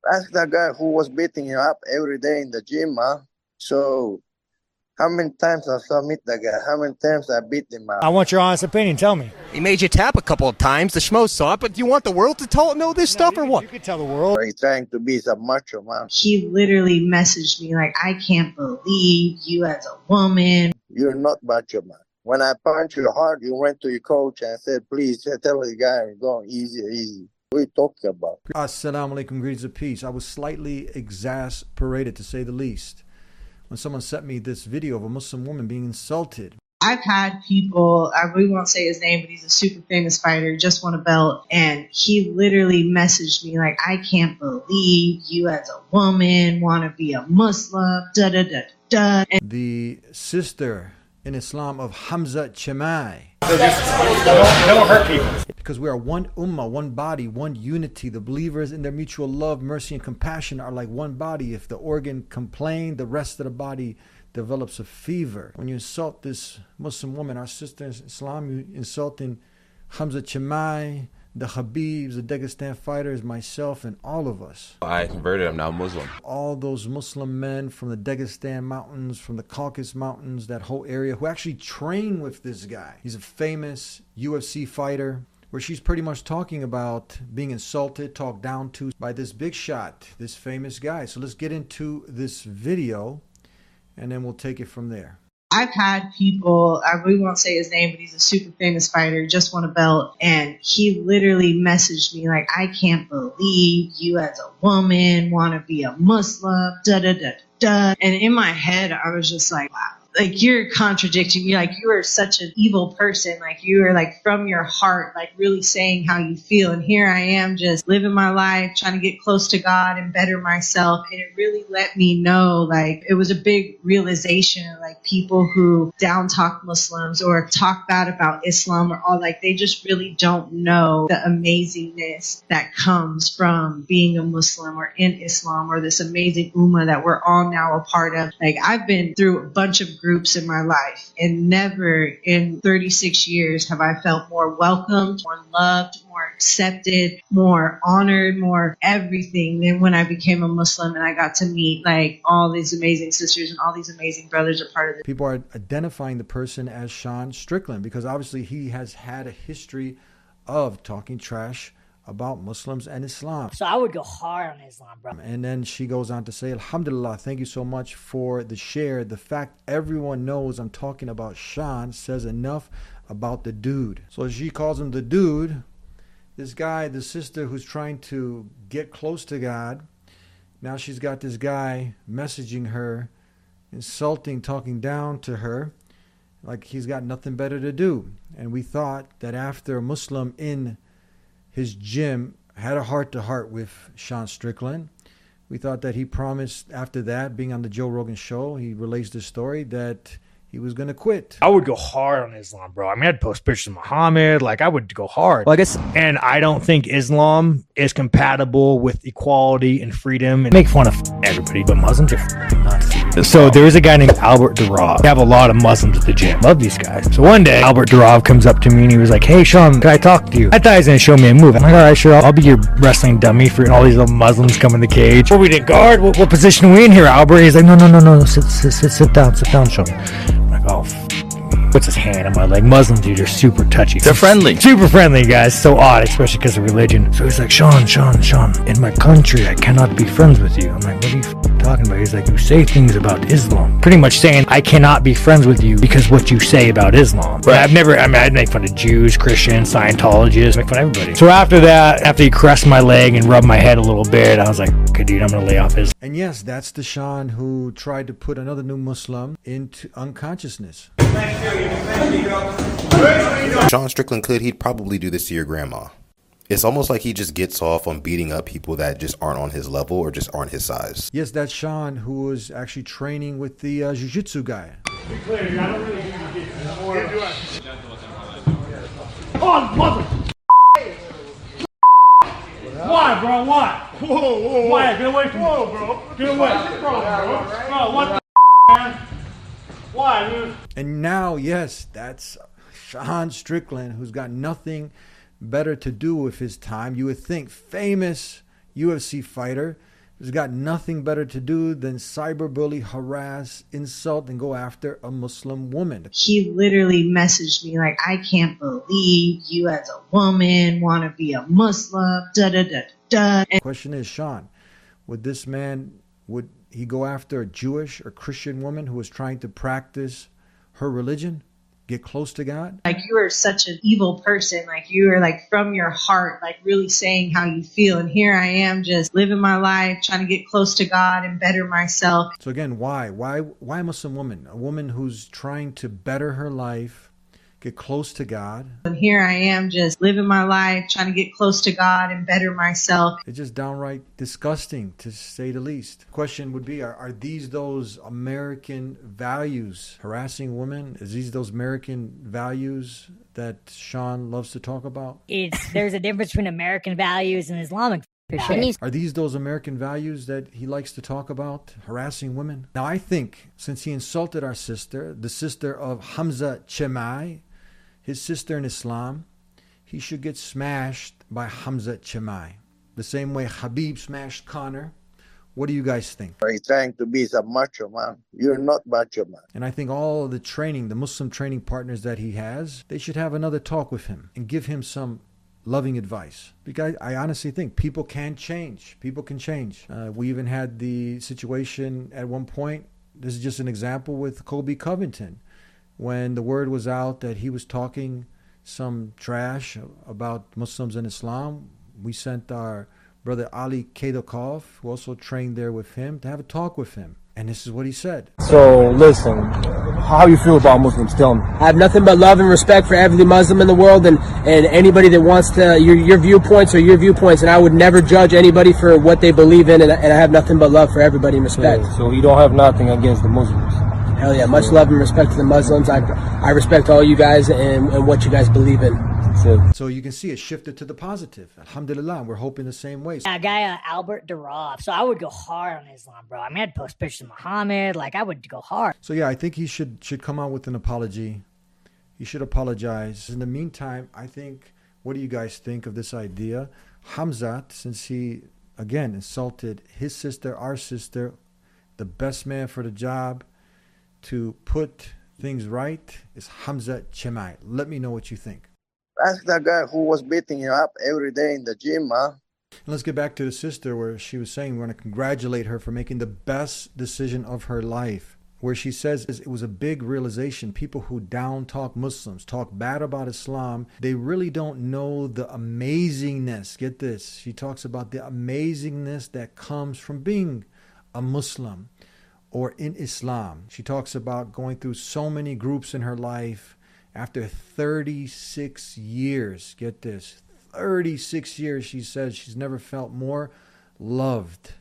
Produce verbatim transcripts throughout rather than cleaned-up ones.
Ask that guy who was beating you up every day in the gym, huh? So, how many times I submit that guy? How many times I beat him up? I want your honest opinion. Tell me. He made you tap a couple of times. The schmo saw it, but do you want the world to tell, know this No, stuff you or could- what? You could tell the world. He's trying to be some macho man. He literally messaged me like, I can't believe you as a woman. You're not macho man. When I punch you hard, you went to your coach and said, please tell the guy, go easy, easy. What are you talking about? Assalamu alaikum, greetings of peace. I was slightly exasperated, to say the least, when someone sent me this video of a Muslim woman being insulted. I've had people, I really won't say his name, but he's a super famous fighter, just won a belt, and he literally messaged me like, I can't believe you as a woman want to be a Muslim, da da da da. And The sister in Islam of Hamza Chemai. Don't, don't hurt people. Because we are one ummah, one body, one unity. The believers in their mutual love, mercy, and compassion are like one body. If the organ complains, the rest of the body develops a fever. When you insult this Muslim woman, our sister in Islam, you insulting Hamza Chemai, the Habibs, the Dagestan fighters, myself, and all of us. I converted. I'm now Muslim. All those Muslim men from the Dagestan mountains, from the Caucasus mountains, that whole area, who actually train with this guy. He's a famous U F C fighter, where she's pretty much talking about being insulted, talked down to by this big shot, this famous guy. So let's get into this video, and then we'll take it from there. I've had people, I really won't say his name, but he's a super famous fighter, just won a belt, and he literally messaged me like, I can't believe you as a woman want to be a Muslim, da da da da. And in my head, I was just like, wow. Like, you're contradicting me. Like, you are such an evil person. Like, you are, like, from your heart, like, really saying how you feel. And here I am just living my life, trying to get close to God and better myself. And it really let me know, like, it was a big realization, like, people who down talk Muslims or talk bad about Islam or all, like, they just really don't know the amazingness that comes from being a Muslim or in Islam or this amazing ummah that we're all now a part of. Like, I've been through a bunch of groups in my life, and never in thirty-six years have I felt more welcomed, more loved, more accepted, more honored, more everything than when I became a Muslim and I got to meet like all these amazing sisters and all these amazing brothers are part of it. People are identifying the person as Sean Strickland because obviously he has had a history of talking trash about Muslims and Islam. So I would go hard on Islam, bro. And then she goes on to say, Alhamdulillah, thank you so much for the share. The fact everyone knows I'm talking about Sean says enough about the dude. So she calls him the dude. This guy, the sister who's trying to get close to God, now she's got this guy messaging her, insulting, talking down to her, like he's got nothing better to do. And we thought that after a Muslim in his gym had a heart-to-heart with Sean Strickland, we thought that he promised after that, being on the Joe Rogan show, he relays this story that he was going to quit. I would go hard on Islam, bro. I mean, I'd post pictures of Muhammad. Like, I would go hard. Well, I guess, And I don't think Islam is compatible with equality and freedom. And make fun of everybody, but Muslims are nuts. So there is a guy named Albert Durav. We have a lot of Muslims at the gym. Love these guys. So one day, Albert Durav comes up to me and he was like, hey, Sean, can I talk to you? I thought he was going to show me a move. I'm like, all right, sure. I'll, I'll be your wrestling dummy for all these little Muslims come in the cage. What we did guard? What, what position are we in here, Albert? He's like, no, no, no, no. Sit, sit, sit, sit down. Sit down, Sean. I'm like, oh, f- puts his hand on my leg. Muslims, dude, are super touchy. They're friendly. Super friendly, guys. So odd, especially because of religion. So he's like, Sean, Sean, Sean, in my country, I cannot be friends with you. I'm like, what are you f- talking about? He's like, you say things about Islam. Pretty much saying, I cannot be friends with you because what you say about Islam. Right. I've never, I mean, I'd make fun of Jews, Christians, Scientologists, make fun of everybody. So after that, after he caressed my leg and rubbed my head a little bit, I was like, okay, dude, I'm going to lay off Islam. And yes, that's the Sean who tried to put another new Muslim into unconsciousness. Sean Strickland could, he'd probably do this to your grandma. It's almost like he just gets off on beating up people that just aren't on his level or just aren't his size. Yes, that's Sean who was actually training with the uh, jiu-jitsu guy. Be clear, I don't really do jiu-jitsu. Oh, mother! Why, bro? Why? Whoa, whoa, whoa. Why? Get away from me. Whoa, bro. Get away. What's the problem, bro? Bro, what the man? Why, dude? And now, yes, that's Sean Strickland, who's got nothing better to do with his time. You would think famous U F C fighter who's got nothing better to do than cyberbully, harass, insult, and go after a Muslim woman. He literally messaged me like, I can't believe you as a woman want to be a Muslim, da da da da. The question is, Sean, would this man, would he go after a Jewish or Christian woman who was trying to practice her religion? Get close to God? Like, you are such an evil person. Like, you are like from your heart, like really saying how you feel. And here I am just living my life, trying to get close to God and better myself. So again, why? Why why a Muslim woman? A woman who's trying to better her life, get close to God. And here I am just living my life, trying to get close to God and better myself. It's just downright disgusting, to say the least. Question would be, are, are these those American values? Harassing women? Is these those American values that Sean loves to talk about? It's there's a difference between American values and Islamic for sure. Are these those American values that he likes to talk about? Harassing women? Now, I think since he insulted our sister, the sister of Hamza Chemai, his sister in Islam, he should get smashed by Hamza Chemai. The same way Khabib smashed Conor. What do you guys think? He's trying to be some macho man. You're not macho man. And I think all of the training, the Muslim training partners that he has, they should have another talk with him and give him some loving advice. Because I honestly think people can change. People can change. Uh, we even had the situation at one point, this is just an example with Colby Covington. When the word was out that he was talking some trash about Muslims and Islam, we sent our brother Ali Kadokov, who also trained there with him, to have a talk with him. And this is what he said. So, listen, how you feel about Muslims? Tell me. I have nothing but love and respect for every Muslim in the world, and, and anybody that wants to, your, your viewpoints are your viewpoints, and I would never judge anybody for what they believe in, and, and I have nothing but love for everybody and respect. Yeah, so you don't have nothing against the Muslims? Hell yeah, much love and respect to the Muslims. I I respect all you guys and, and what you guys believe in. So you can see it shifted to the positive. Alhamdulillah, we're hoping the same way. A guy, uh, Albert Durov. So I would go hard on Islam, bro. I mean, I'd post pictures of Muhammad. Like, I would go hard. So yeah, I think he should should come out with an apology. He should apologize. In the meantime, I think, what do you guys think of this idea? Hamzat, since he, again, insulted his sister, our sister, the best man for the job to put things right is Hamza Chemai. Let me know what you think. Ask that guy who was beating you up every day in the gym, huh? And let's get back to the sister where she was saying we're going to congratulate her for making the best decision of her life. Where she says it was a big realization. People who down talk Muslims, talk bad about Islam, they really don't know the amazingness. Get this. She talks about the amazingness that comes from being a Muslim or in Islam. She talks about going through so many groups in her life after thirty-six years. Get this, thirty-six years, she says she's never felt more loved,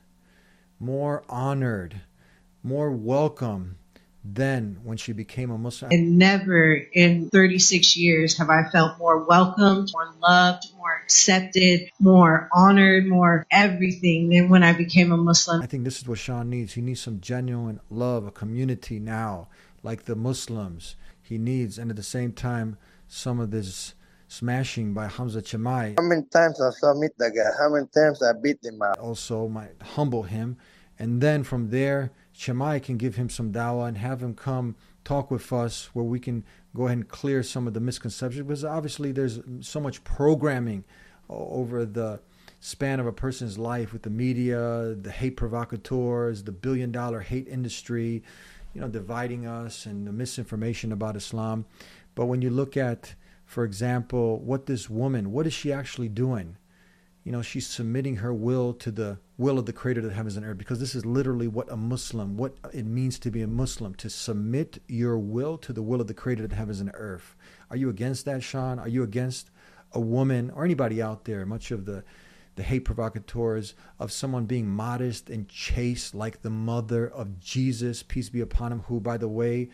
more honored, more welcome than when she became a Muslim. And never in thirty-six years have I felt more welcomed, more loved, more accepted, more honored, more everything than when I became a Muslim. I think this is what Sean needs. He needs some genuine love, a community now, like the Muslims. He needs, and at the same time, some of this smashing by Hamza Chemai. How many times I saw meet the guy? How many times I beat him up? Also might humble him. And then from there, Chemai can give him some dawah and have him come talk with us where we can go ahead and clear some of the misconceptions. Because obviously there's so much programming over the span of a person's life with the media, the hate provocateurs, the billion dollar hate industry, you know, dividing us, and the misinformation about Islam. But when you look at, for example, what this woman, what is she actually doing? You know, she's submitting her will to the will of the creator of the heavens and earth, because this is literally what a Muslim, what it means to be a Muslim, to submit your will to the will of the creator of the heavens and earth. Are you against that, Sean? Are you against a woman or anybody out there, much of the the hate provocateurs, of someone being modest and chaste like the mother of Jesus, peace be upon him, who, by the way,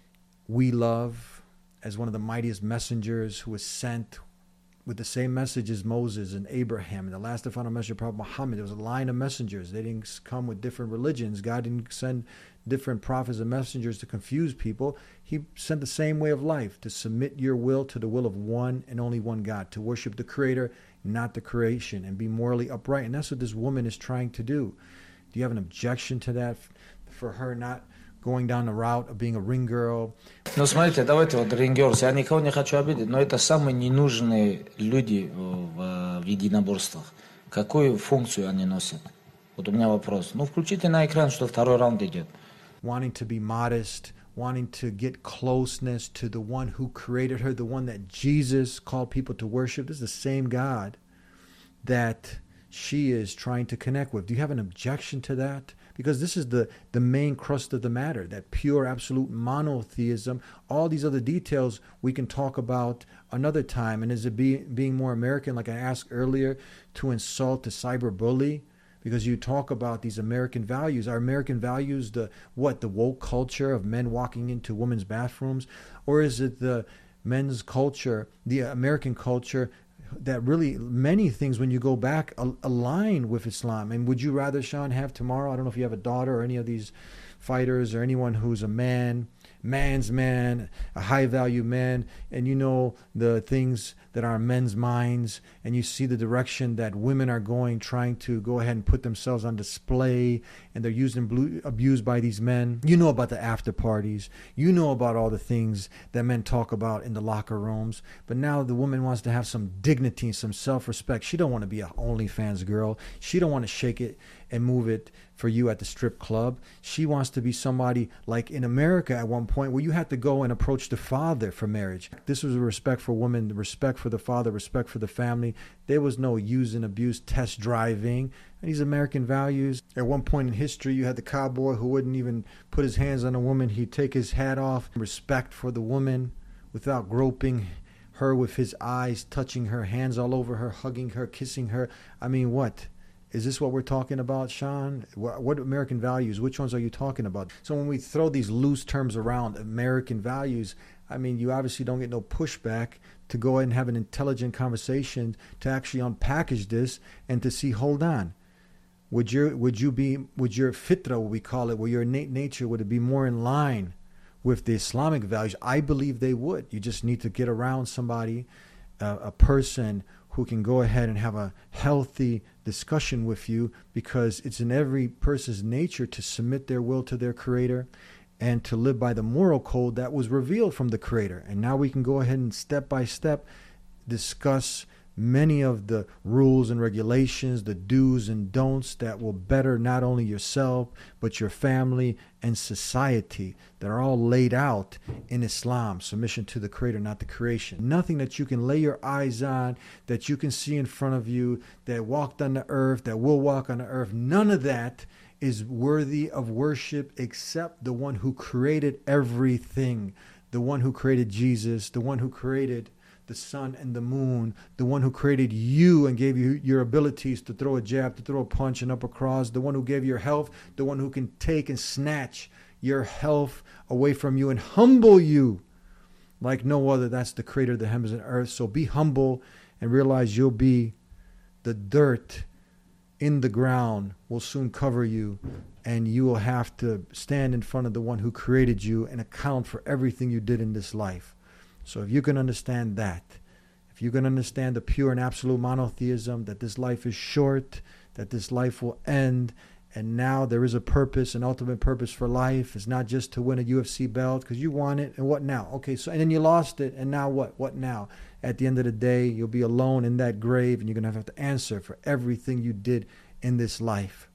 we love as one of the mightiest messengers, who was sent with the same message as Moses and Abraham and the last and final messenger, Prophet Muhammad. There was a line of messengers. They didn't come with different religions. God didn't send different prophets and messengers to confuse people. He sent the same way of life, to submit your will to the will of one and only one God, to worship the Creator, not the creation, and be morally upright. And that's what this woman is trying to do. Do you have an objection to that, for her not going down the route of being a ring girl? Ну, смотрите, давайте вот рингерс. Я никого не хочу обидеть, но это самые ненужные люди в, в единоборствах. Какую функцию они носят? Вот у меня вопрос. Ну, включите на экран, что второй раунд идет. Wanting to be modest, wanting to get closeness to the one who created her, the one that Jesus called people to worship. This is the same God that she is trying to connect with. Do you have an objection to that? Because this is the, the main crust of the matter, that pure, absolute monotheism. All these other details we can talk about another time. And is it be, being more American, like I asked earlier, to insult, to cyberbully? Because you talk about these American values. Are American values the what? The woke culture of men walking into women's bathrooms? Or is it the men's culture, the American culture, that really many things, when you go back, align with Islam? And would you rather, Sean, have tomorrow, I don't know if you have a daughter or any of these fighters or anyone who's a man, man's man, a high value man, and you know the things that are in men's minds, and you see the direction that women are going, trying to go ahead and put themselves on display, and they're used and blue, abused by these men. You know about the after parties. You know about all the things that men talk about in the locker rooms. But now the woman wants to have some dignity and some self-respect. She don't want to be an OnlyFans girl. She don't want to shake it and move it for you at the strip club. She wants to be somebody like in America at one point where you had to go and approach the father for marriage. This was a respect for women, respect for the father, respect for the family. There was no use and abuse, test driving, and these American values. At one point in history, you had the cowboy who wouldn't even put his hands on a woman. He'd take his hat off. Respect for the woman without groping her with his eyes, touching her, hands all over her, hugging her, kissing her. I mean, what? Is this what we're talking about, Sean? What, what American values? Which ones are you talking about? So when we throw these loose terms around, American values, I mean, you obviously don't get no pushback to go ahead and have an intelligent conversation to actually unpackage this and to see, hold on, would your would you be would your fitra, what we call it, where your innate nature, would it be more in line with the Islamic values? I believe they would. You just need to get around somebody, uh, a person who can go ahead and have a healthy discussion with you, because it's in every person's nature to submit their will to their creator and to live by the moral code that was revealed from the creator. And now we can go ahead and step by step discuss many of the rules and regulations, the do's and don'ts that will better not only yourself, but your family and society, that are all laid out in Islam. Submission to the creator, not the creation. Nothing that you can lay your eyes on, that you can see in front of you, that walked on the earth, that will walk on the earth. None of that is worthy of worship except the one who created everything, the one who created Jesus, the one who created the sun and the moon, the one who created you and gave you your abilities to throw a jab, to throw a punch, and upper cross, the one who gave you your health, the one who can take and snatch your health away from you and humble you like no other. That's the creator of the heavens and earth. So be humble and realize you'll be the dirt in the ground will soon cover you, and you will have to stand in front of the one who created you and account for everything you did in this life. So if you can understand that, if you can understand the pure and absolute monotheism, that this life is short, that this life will end, and now there is a purpose, an ultimate purpose for life. It's not just to win a U F C belt because you want it, and what now? Okay, so and then you lost it, and now what? What now? At the end of the day, you'll be alone in that grave, and you're going to have to answer for everything you did in this life.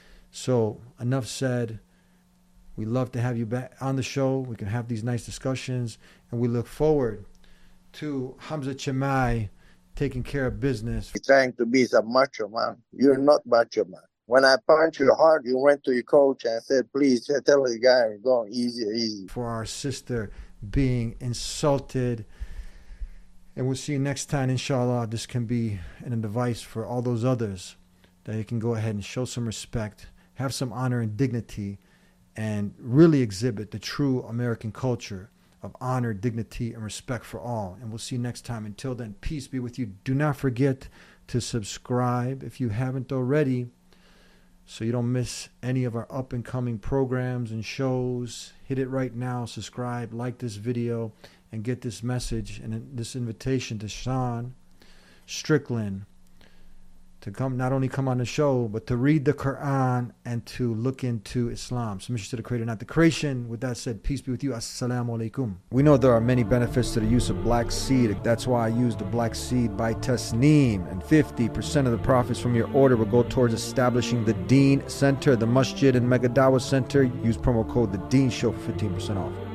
So enough said. We love to have you back on the show. We can have these nice discussions, and we look forward to Hamza Chimae taking care of business. You're trying to be some macho man. You're not macho man. When I punch you hard, you went to your coach and said, please tell the guy, go easy, easy. For our sister being insulted. And we'll see you next time, inshallah. This can be an device for all those others that you can go ahead and show some respect, have some honor and dignity, and really exhibit the true American culture of honor, dignity, and respect for all. And we'll see you next time. Until then, peace be with you. Do not forget to subscribe if you haven't already, so you don't miss any of our up-and-coming programs and shows. Hit it right now. Subscribe, like this video, and get this message and this invitation to Sean Strickland to come, not only come on the show, but to read the Quran and to look into Islam. Submission to the Creator, not the creation. With that said, peace be with you. Assalamu alaikum. We know there are many benefits to the use of black seed. That's why I use the black seed by Tasneem. And fifty percent of the profits from your order will go towards establishing the Deen Center, the Masjid and Mega Dawah Center. Use promo code The Deen Show for fifteen percent off.